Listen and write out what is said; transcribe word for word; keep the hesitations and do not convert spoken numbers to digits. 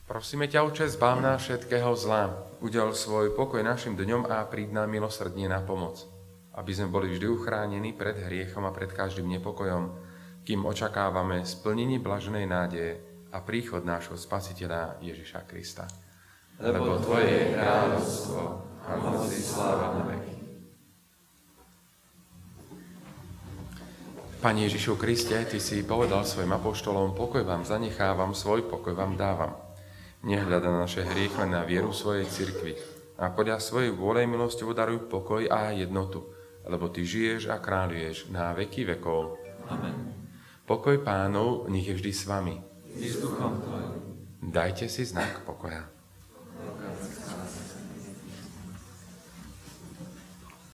Prosíme ťa, Otče, zbav nás všetkého zla. Udel svoj pokoj našim dňom a príď nám milosrdne na pomoc. Aby sme boli vždy uchránení pred hriechom a pred každým nepokojom, kým očakávame splnenie blaženej nádeje a príchod nášho Spasiteľa Ježiša Krista. Lebo Tvoje je kráľovstvo a moc i sláva na veky. Pane Ježišu Kriste, Ty si povedal svojim apoštolom, pokoj vám zanechávam, svoj pokoj vám dávam. Nehľada naše hriech, len na vieru svojej cirkvi. A podľa svojej vôle milosťou daruj pokoj a jednotu, lebo Ty žiješ a kráľuješ na veky vekov. Amen. Pokoj Pánov nech je vždy s vami. I s duchom Tvojim. Dajte si znak pokoja.